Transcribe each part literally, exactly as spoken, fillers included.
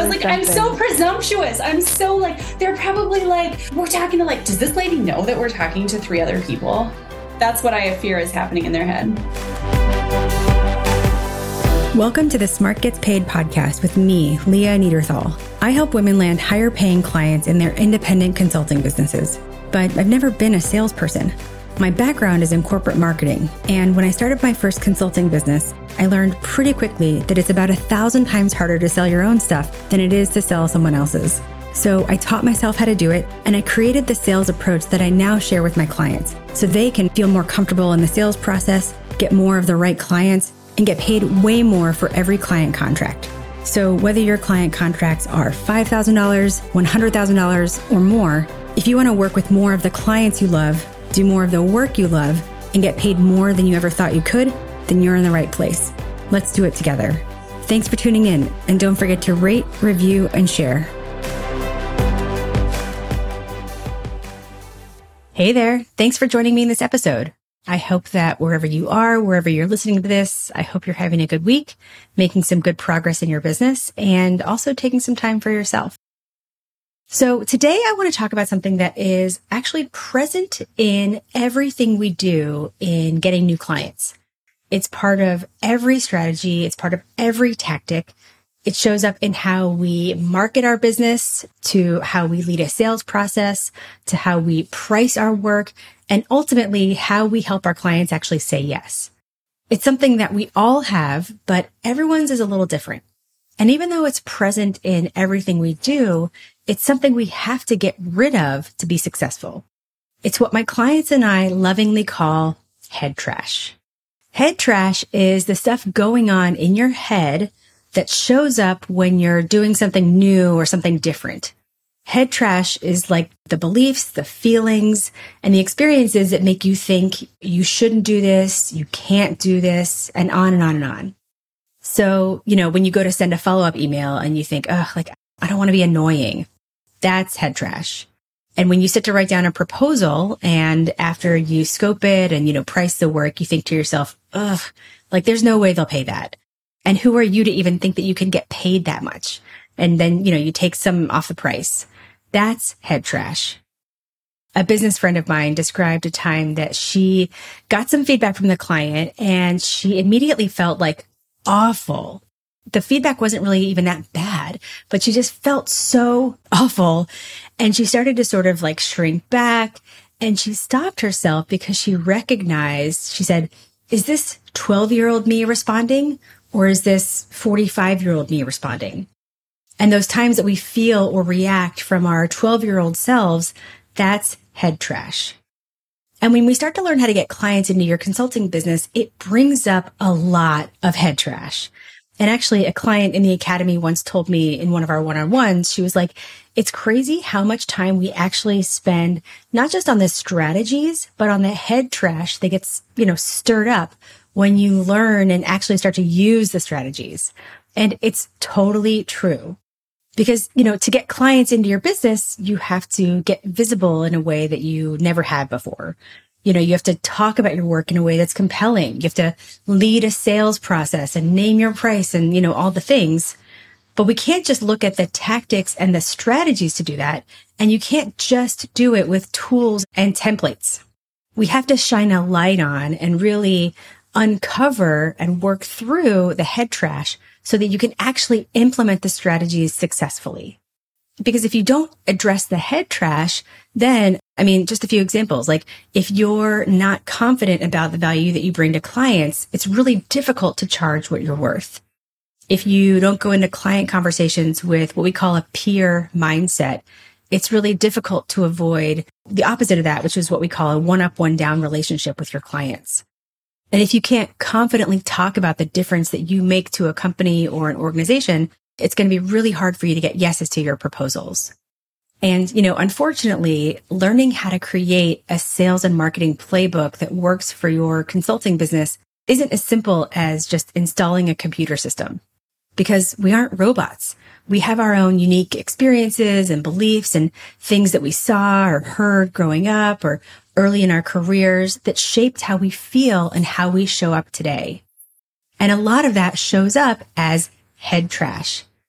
was like, I'm so presumptuous. I'm so like, they're probably like, we're talking to like, does this lady know that we're talking to three other people? That's what I fear is happening in their head. Welcome to the Smart Gets Paid podcast with me, Leah Niederthal. I help women land higher paying clients in their independent consulting businesses, but I've never been a salesperson. My background is in corporate marketing, and when I started my first consulting business, I learned pretty quickly that it's about a thousand times harder to sell your own stuff than it is to sell someone else's. So I taught myself how to do it, and I created the sales approach that I now share with my clients, so they can feel more comfortable in the sales process, get more of the right clients, and get paid way more for every client contract. So whether your client contracts are five thousand dollars, one hundred thousand dollars, or more, if you want to work with more of the clients you love, do more of the work you love, and get paid more than you ever thought you could, then you're in the right place. Let's do it together. Thanks for tuning in, and don't forget to rate, review, and share. Hey there. Thanks for joining me in this episode. I hope that wherever you are, wherever you're listening to this, I hope you're having a good week, making some good progress in your business, and also taking some time for yourself. So today I want to talk about something that is actually present in everything we do in getting new clients. It's part of every strategy. It's part of every tactic. It shows up in how we market our business, to how we lead a sales process, to how we price our work, and ultimately how we help our clients actually say yes. It's something that we all have, but everyone's is a little different. And even though it's present in everything we do, it's something we have to get rid of to be successful. It's what my clients and I lovingly call head trash. Head trash is the stuff going on in your head that shows up when you're doing something new or something different. Head trash is like the beliefs, the feelings, and the experiences that make you think you shouldn't do this, you can't do this, and on and on and on. So, you know, when you go to send a follow-up email and you think, oh, like, I don't want to be annoying, that's head trash. And when you sit to write down a proposal and after you scope it and, you know, price the work, you think to yourself, ugh, like there's no way they'll pay that. And who are you to even think that you can get paid that much? And then, you know, you take some off the price. That's head trash. A business friend of mine described a time that she got some feedback from the client and she immediately felt like awful. The feedback wasn't really even that bad, but she just felt so awful. And she started to sort of like shrink back, and she stopped herself because she recognized, she said, is this twelve-year-old me responding, or is this forty-five-year-old me responding? And those times that we feel or react from our twelve-year-old selves, that's head trash. And when we start to learn how to get clients into your consulting business, it brings up a lot of head trash. And actually, a client in the academy once told me in one of our one-on-ones, she was like, it's crazy how much time we actually spend, not just on the strategies, but on the head trash that gets, you know, stirred up when you learn and actually start to use the strategies. And it's totally true. Because, you know, to get clients into your business, you have to get visible in a way that you never had before. You know, you have to talk about your work in a way that's compelling. You have to lead a sales process and name your price and, you know, all the things. But we can't just look at the tactics and the strategies to do that. And you can't just do it with tools and templates. We have to shine a light on and really uncover and work through the head trash so that you can actually implement the strategies successfully. Because if you don't address the head trash, then, I mean, just a few examples, like if you're not confident about the value that you bring to clients, it's really difficult to charge what you're worth. If you don't go into client conversations with what we call a peer mindset, it's really difficult to avoid the opposite of that, which is what we call a one-up, one-down relationship with your clients. And if you can't confidently talk about the difference that you make to a company or an organization, it's going to be really hard for you to get yeses to your proposals. And, you know, unfortunately, learning how to create a sales and marketing playbook that works for your consulting business isn't as simple as just installing a computer system. Because we aren't robots. We have our own unique experiences and beliefs and things that we saw or heard growing up or early in our careers that shaped how we feel and how we show up today. And a lot of that shows up as head trash.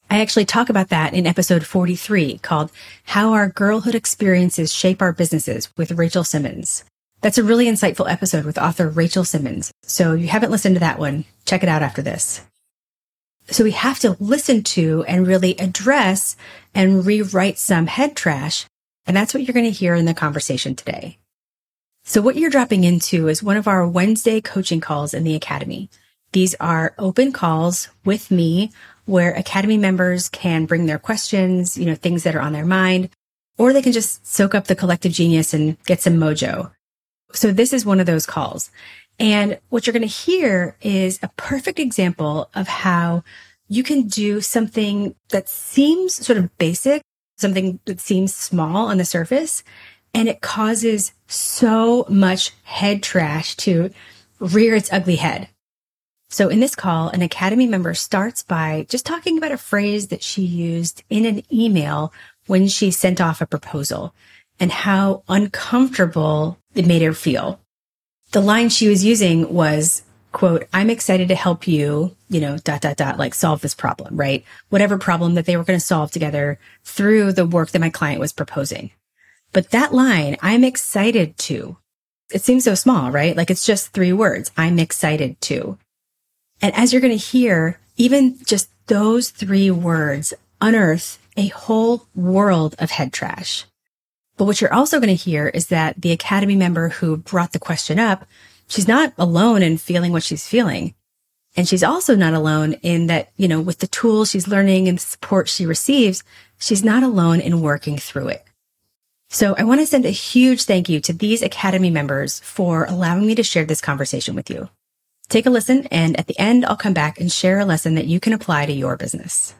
I actually talk about that in episode forty-three called How Our Girlhood Experiences Shape Our Businesses with Rachel Simmons. That's a really insightful episode with author Rachel Simmons. So if you haven't listened to that one, check it out after this. So we have to listen to and really address and rewrite some head trash. And that's what you're going to hear in the conversation today. So what you're dropping into is one of our Wednesday coaching calls in the Academy. These are open calls with me where Academy members can bring their questions, you know, things that are on their mind, or they can just soak up the collective genius and get some mojo. So this is one of those calls. And what you're going to hear is a perfect example of how you can do something that seems sort of basic, something that seems small on the surface, and it causes so much head trash to rear its ugly head. So in this call, an Academy member starts by just talking about a phrase that she used in an email when she sent off a proposal and how uncomfortable it made her feel. The line she was using was, quote, "I'm excited to help you, you know, dot, dot, dot, like solve this problem," right? Whatever problem that they were going to solve together through the work that my client was proposing. But that line, "I'm excited to," it seems so small, right? Like it's just three words, "I'm excited to." And as you're going to hear, even just those three words unearth a whole world of head trash. But what you're also going to hear is that the Academy member who brought the question up, she's not alone in feeling what she's feeling. And she's also not alone in that, you know, with the tools she's learning and the support she receives, she's not alone in working through it. So I want to send a huge thank you to these Academy members for allowing me to share this conversation with you. Take a listen, and at the end, I'll come back and share a lesson that you can apply to your business.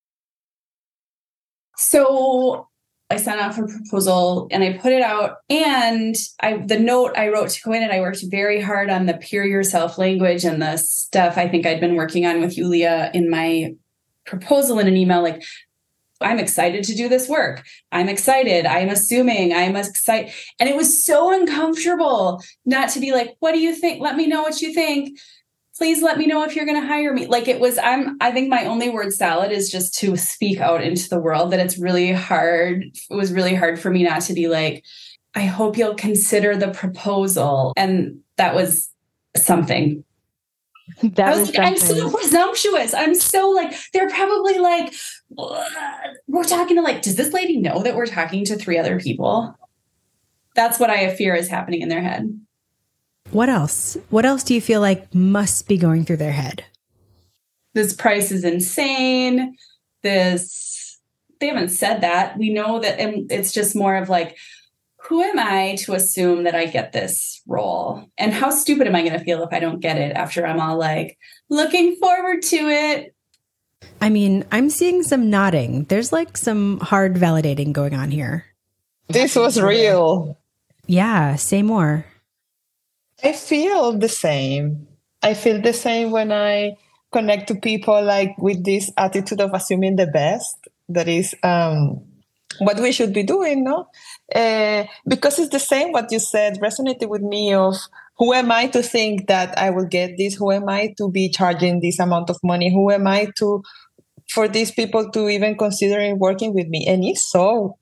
So I sent off a proposal and I put it out, and I, the note I wrote to go in it, I worked very hard on the pure yourself language and the stuff I think I'd been working on with Yulia in my proposal in an email, like, "I'm excited to do this work. I'm excited. I'm assuming I'm excited." And it was so uncomfortable not to be like, "What do you think? Let me know what you think. Please let me know if you're going to hire me." Like it was, I'm, I think my only word salad is just to speak out into the world that it's really hard. It was really hard for me not to be like, "I hope you'll consider the proposal." And that was something. That I was like, I'm so presumptuous. I'm so like, they're probably like, we're talking to like, does this lady know that we're talking to three other people? That's what I fear is happening in their head. What else? What else do you feel like must be going through their head? This price is insane. This, they haven't said that. We know that, and it's just more of like, who am I to assume that I get this role? And how stupid am I going to feel if I don't get it after I'm all like, looking forward to it? I mean, I'm seeing some nodding. There's like some hard validating going on here. This was real. Yeah, say more. I feel the same. I feel the same when I connect to people like with this attitude of assuming the best. That is um, what we should be doing, no? Uh, because it's the same what you said resonated with me of who am I to think that I will get this? Who am I to be charging this amount of money? Who am I to for these people to even considering working with me? And it's so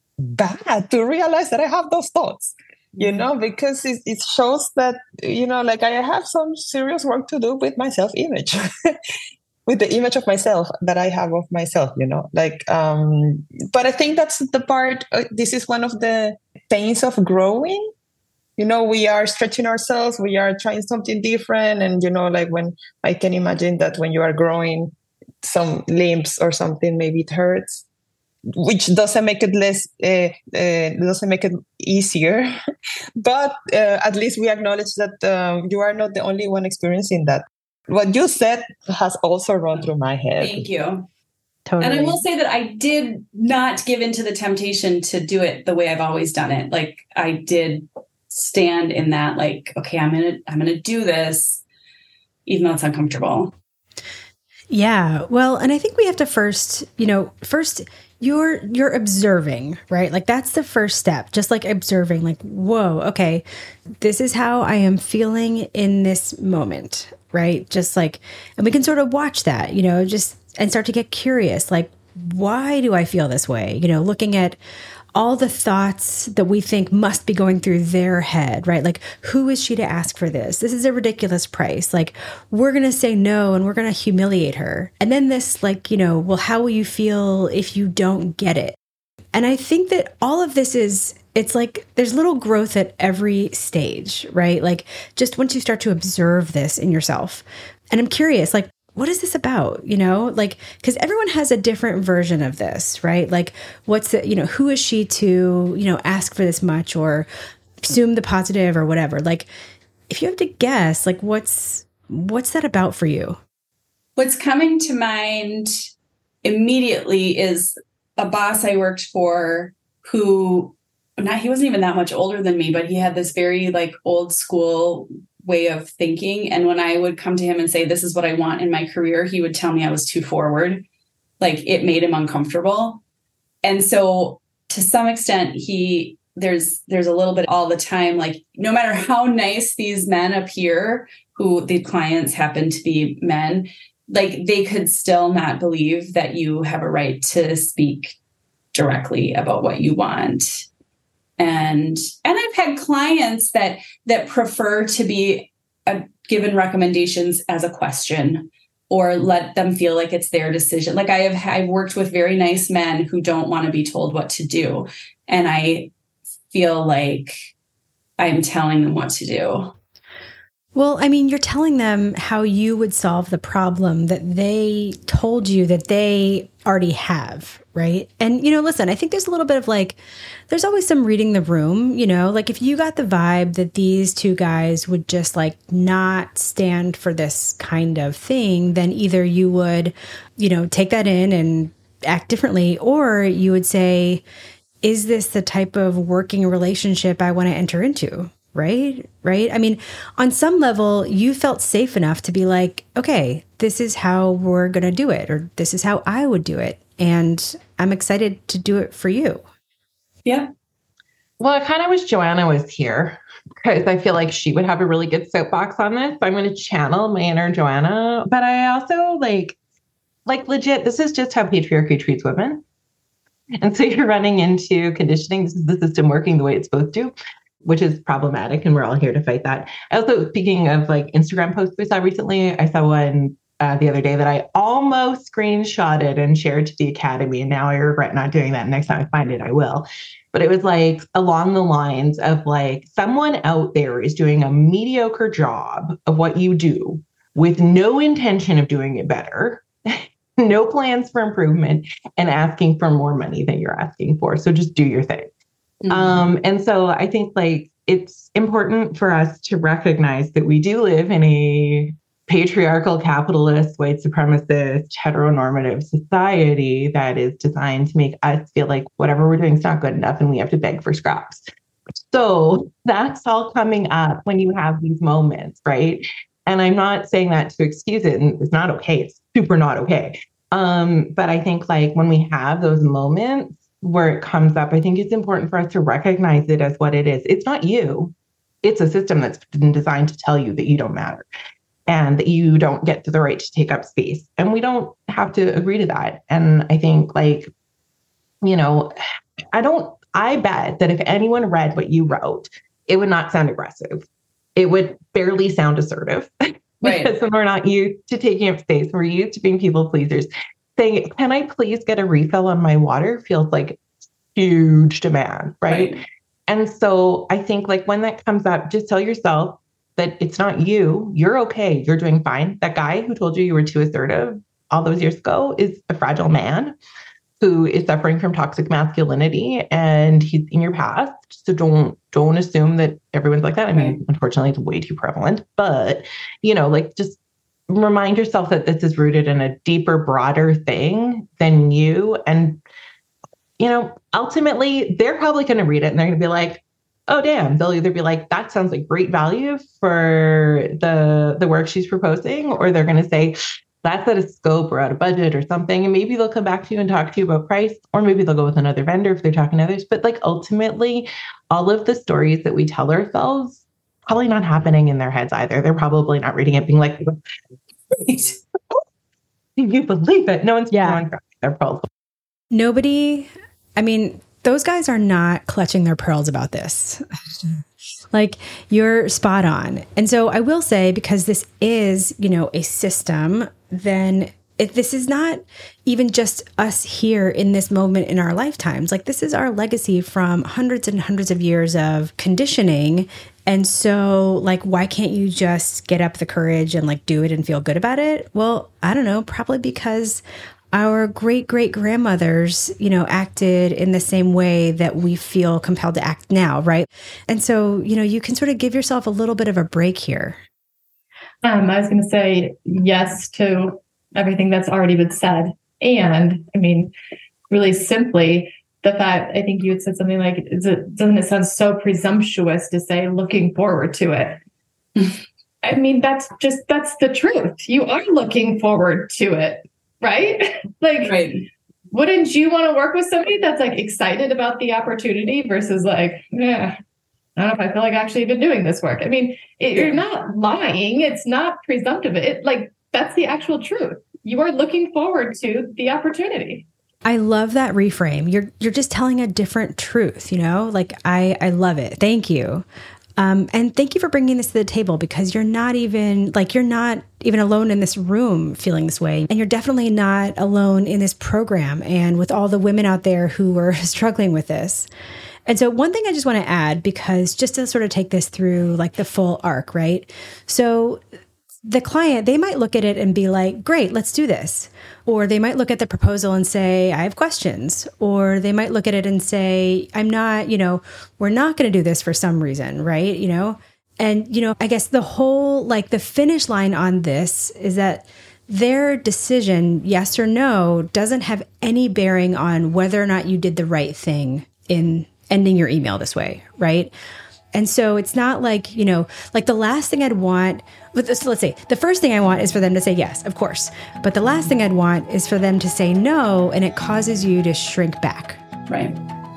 bad to realize that I have those thoughts, you know, because it, it shows that, you know, like I have some serious work to do with my self-image. With the image of myself that I have of myself, you know, like, um, but I think that's the part, uh, this is one of the pains of growing. You know, we are stretching ourselves, we are trying something different. And, you know, like when I can imagine that when you are growing some limbs or something, maybe it hurts, which doesn't make it less, uh, uh, doesn't make it easier. But uh, at least we acknowledge that uh, you are not the only one experiencing that. What you said has also run through my head. Thank you. Totally. And I will say that I did not give into the temptation to do it the way I've always done it. Like I did stand in that, like, okay, I'm going to, I'm going to do this, even though it's uncomfortable. Yeah. Well, and I think we have to first, you know, first you're, you're observing, right? Like that's the first step, just like observing, like, whoa, okay, this is how I am feeling in this moment, right? Just like, and we can sort of watch that, you know, just and start to get curious. Like, why do I feel this way? You know, looking at all the thoughts that we think must be going through their head, right? Like, who is she to ask for this? This is a ridiculous price. Like, we're going to say no and we're going to humiliate her. And then this, like, you know, well, how will you feel if you don't get it? And I think that all of this is, it's like there's little growth at every stage, right? Like, just once you start to observe this in yourself. And I'm curious, like, what is this about? You know, like, because everyone has a different version of this, right? Like, what's the, you know, who is she to, you know, ask for this much or assume the positive or whatever? Like, if you have to guess, like, what's, what's that about for you? What's coming to mind immediately is a boss I worked for who, not, he wasn't even that much older than me, but he had this very like old school way of thinking. And when I would come to him and say, this is what I want in my career, he would tell me I was too forward. Like, it made him uncomfortable. And so to some extent, he, there's, there's a little bit all the time, like, no matter how nice these men appear, who the clients happen to be men, like, they could still not believe that you have a right to speak directly about what you want. And, and I've had clients that, that prefer to be uh, given recommendations as a question or let them feel like it's their decision. Like, I have, I've worked with very nice men who don't want to be told what to do. And I feel like I'm telling them what to do. Well, I mean, you're telling them how you would solve the problem that they told you that they already have, right? And, you know, listen, I think there's a little bit of like, there's always some reading the room, you know, like if you got the vibe that these two guys would just like not stand for this kind of thing, then either you would, you know, take that in and act differently, or you would say, is this the type of working relationship I want to enter into? Right? Right. I mean, on some level, you felt safe enough to be like, okay, this is how we're going to do it, or this is how I would do it. And I'm excited to do it for you. Yeah. Well, I kind of wish Joanna was here because I feel like she would have a really good soapbox on this. I'm going to channel my inner Joanna. But I also like, like legit, this is just how patriarchy treats women. And so you're running into conditioning. This is the system working the way it's supposed to, which is problematic. And we're all here to fight that. Also, speaking of like Instagram posts we saw recently, I saw one uh, the other day that I almost screenshotted and shared to the Academy. And now I regret not doing that. Next time I find it, I will. But it was like along the lines of like, someone out there is doing a mediocre job of what you do with no intention of doing it better, no plans for improvement, and asking for more money than you're asking for. So just do your thing. Mm-hmm. Um, and so I think like it's important for us to recognize that we do live in a patriarchal, capitalist, white supremacist, heteronormative society that is designed to make us feel like whatever we're doing is not good enough and we have to beg for scraps. So that's all coming up when you have these moments, right? And I'm not saying that to excuse it, and it's not okay. It's super not okay. Um, but I think like when we have those moments where it comes up, I think it's important for us to recognize it as what it is. It's not you. It's a system that's been designed to tell you that you don't matter and that you don't get to the right to take up space. And we don't have to agree to that. And I think like, you know, I don't, I bet that if anyone read what you wrote, it would not sound aggressive. It would barely sound assertive. Right. Because we're not used to taking up space. We're used to being people pleasers. Saying, can I please get a refill on my water feels like huge demand, right? right? And so I think like when that comes up, just tell yourself that it's not you. You're okay. You're doing fine. That guy who told you you were too assertive all those years ago is a fragile man who is suffering from toxic masculinity, and he's in your past. So don't don't assume that everyone's like that. I mean, unfortunately, it's way too prevalent. But, you know, like just remind yourself that this is rooted in a deeper, broader thing than you. And, you know, ultimately, they're probably going to read it and they're going to be like, oh, damn. They'll either be like, that sounds like great value for the, the work she's proposing, or they're going to say, that's out of scope or out of budget or something. And maybe they'll come back to you and talk to you about price, or maybe they'll go with another vendor if they're talking to others. But like ultimately, all of the stories that we tell ourselves probably not happening in their heads either. They're probably not reading it being like, Can you believe it? No one's Yeah. throwing their pearls. Nobody, I mean, those guys are not clutching their pearls about this. Like, you're spot on. And so I will say, because this is, you know, a system, then it, this is not even just us here in this moment in our lifetimes. Like, this is our legacy from hundreds and hundreds of years of conditioning. And so, like, why can't you just get up the courage and like do it and feel good about it? Well, I don't know, probably because our great great grandmothers, you know, acted in the same way that we feel compelled to act now, right? And so, you know, you can sort of give yourself a little bit of a break here. Um, I was going to say yes to everything that's already been said. And I mean, really simply, the fact, I think you had said something like, is it, doesn't it sound so presumptuous to say looking forward to it? I mean, that's just, that's the truth. You are looking forward to it. Right? Like, Right. Wouldn't you want to work with somebody that's like excited about the opportunity versus like, yeah, I don't know if I feel like actually even doing this work. I mean, it, you're not lying. It's not presumptive. It like, that's the actual truth. You are looking forward to the opportunity. I love that reframe. You're you're just telling a different truth, you know? Like, I I love it. Thank you. Um, and thank you for bringing this to the table, because you're not even like, you're not even alone in this room feeling this way. And you're definitely not alone in this program and with all the women out there who are struggling with this. And so one thing I just want to add, because just to sort of take this through like the full arc, right? So the client, they might look at it and be like, great, let's do this. Or they might look at the proposal and say, I have questions. Or they might look at it and say, I'm not, you know, we're not going to do this for some reason, right? You know, and, you know, I guess the whole, like the finish line on this is that their decision, yes or no, doesn't have any bearing on whether or not you did the right thing in ending your email this way, right? And so it's not like, you know, like the last thing I'd want, let's say the first thing I want is for them to say yes, of course. But the last thing I'd want is for them to say no, and it causes you to shrink back. Right.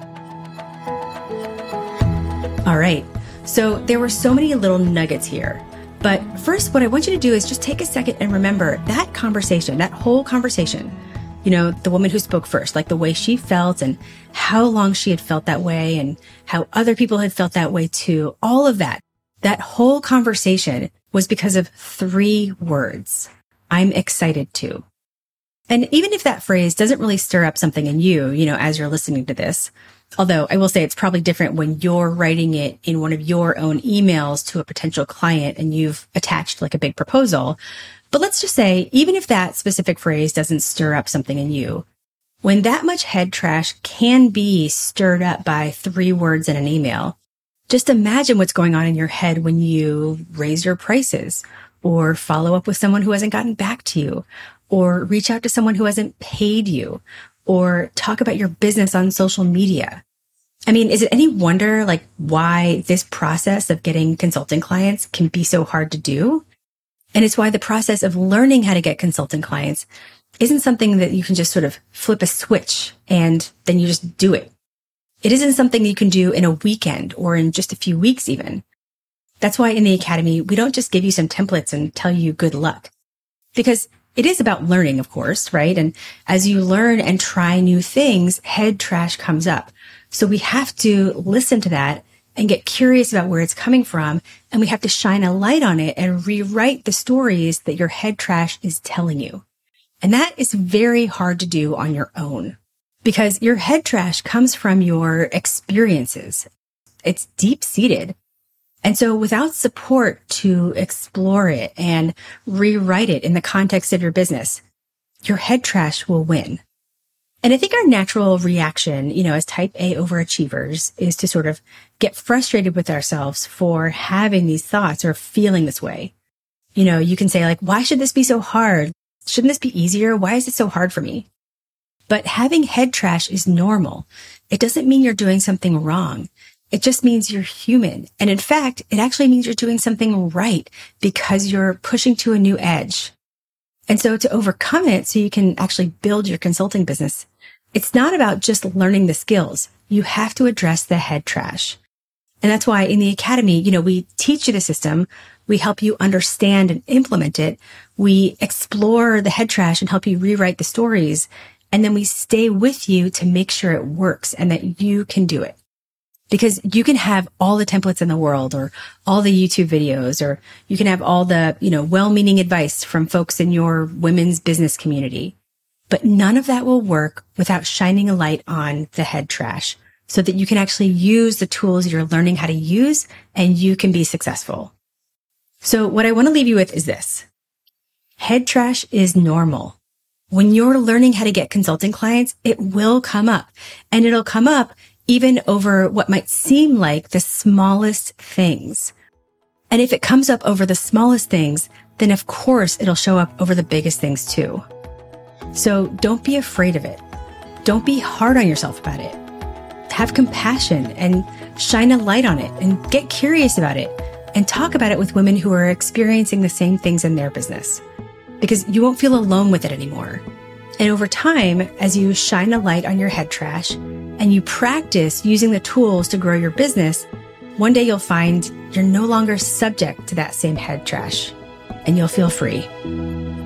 All right. So there were so many little nuggets here. But first, what I want you to do is just take a second and remember that conversation, that whole conversation. You know, the woman who spoke first, like the way she felt and how long she had felt that way and how other people had felt that way too. All of that, that whole conversation was because of three words. I'm excited to. And even if that phrase doesn't really stir up something in you, you know, as you're listening to this, although I will say it's probably different when you're writing it in one of your own emails to a potential client and you've attached like a big proposal. But let's just say, even if that specific phrase doesn't stir up something in you, when that much head trash can be stirred up by three words in an email, just imagine what's going on in your head when you raise your prices or follow up with someone who hasn't gotten back to you or reach out to someone who hasn't paid you or talk about your business on social media. I mean, is it any wonder like why this process of getting consulting clients can be so hard to do? And it's why the process of learning how to get consulting clients isn't something that you can just sort of flip a switch and then you just do it. It isn't something you can do in a weekend or in just a few weeks even. That's why in the Academy, we don't just give you some templates and tell you good luck. Because it is about learning, of course, right? And as you learn and try new things, head trash comes up. So we have to listen to that and get curious about where it's coming from. And we have to shine a light on it and rewrite the stories that your head trash is telling you. And that is very hard to do on your own because your head trash comes from your experiences. It's deep seated. And so without support to explore it and rewrite it in the context of your business, your head trash will win. And I think our natural reaction, you know, as type A overachievers is to sort of get frustrated with ourselves for having these thoughts or feeling this way. You know, you can say like, why should this be so hard? Shouldn't this be easier? Why is it so hard for me? But having head trash is normal. It doesn't mean you're doing something wrong. It just means you're human. And in fact, it actually means you're doing something right because you're pushing to a new edge. And so to overcome it so you can actually build your consulting business, it's not about just learning the skills. You have to address the head trash. And that's why in the Academy, you know, we teach you the system. We help you understand and implement it. We explore the head trash and help you rewrite the stories. And then we stay with you to make sure it works and that you can do it. Because you can have all the templates in the world or all the YouTube videos, or you can have all the, you know, well-meaning advice from folks in your women's business community. But none of that will work without shining a light on the head trash so that you can actually use the tools you're learning how to use and you can be successful. So what I want to leave you with is this. Head trash is normal. When you're learning how to get consulting clients, it will come up, and it'll come up even over what might seem like the smallest things. And if it comes up over the smallest things, then of course it'll show up over the biggest things too. So don't be afraid of it. Don't be hard on yourself about it. Have compassion and shine a light on it and get curious about it and talk about it with women who are experiencing the same things in their business, because you won't feel alone with it anymore. And over time, as you shine a light on your head trash and you practice using the tools to grow your business, one day you'll find you're no longer subject to that same head trash and you'll feel free.